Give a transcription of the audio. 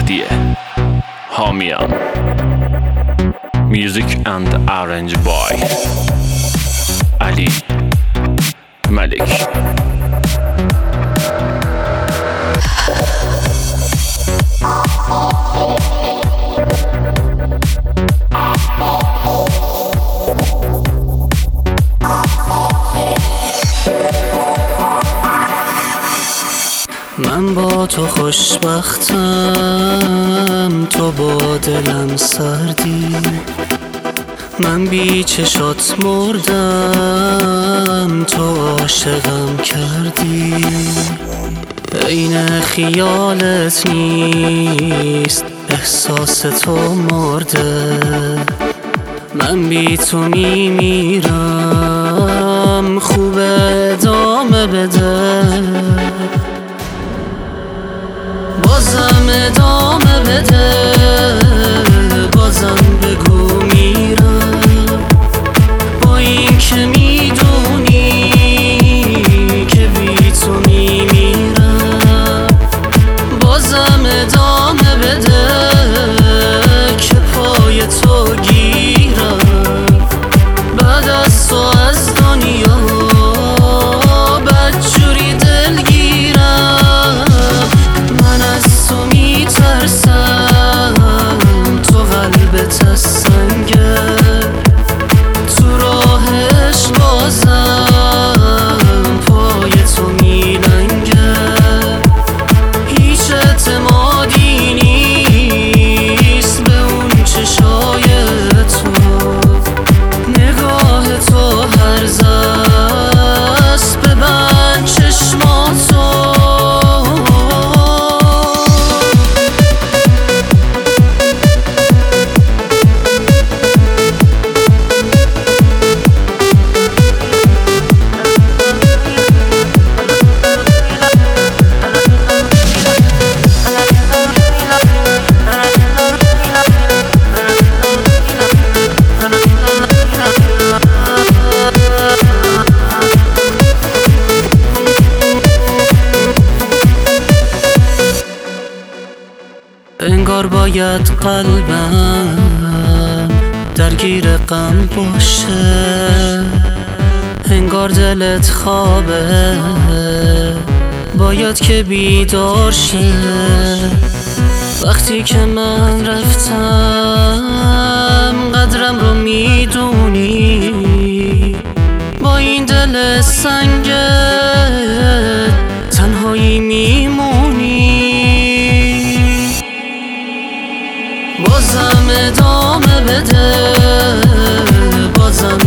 مهدیه حامیان. Music and arranged by علی ملک. من با تو خوشبختم، تو با دلم سردی. من بی چشات مردم، تو عاشقم کردی. عین خیالت نیست، احساس تو مرده. من بی تو میمیرم، خوب ادامه بده. بازم ادامه بده، بازم بگو میرم. با این که میدونی که بی تو میمیرم. بازم ادامه بده که پای تو گیرم. بعد از تو از دنیا بدجوری دلگیرم. من از تو میترسم، تو قلبت از سنگه. تو راه عشق بازم پای تو میلنگه. هیچ اعتمادی نیست به اون چشای تو. نگاه تو هرزه است، ببند چشماتو. انگار باید قلبم درگیر غم باشه. انگار دلت خوابه، باید که بیدار شه. وقتی که من رفتم قدرم رو میدونی. با این دل سنگت تنهایی میمونی. بازم ادامه بده، بازم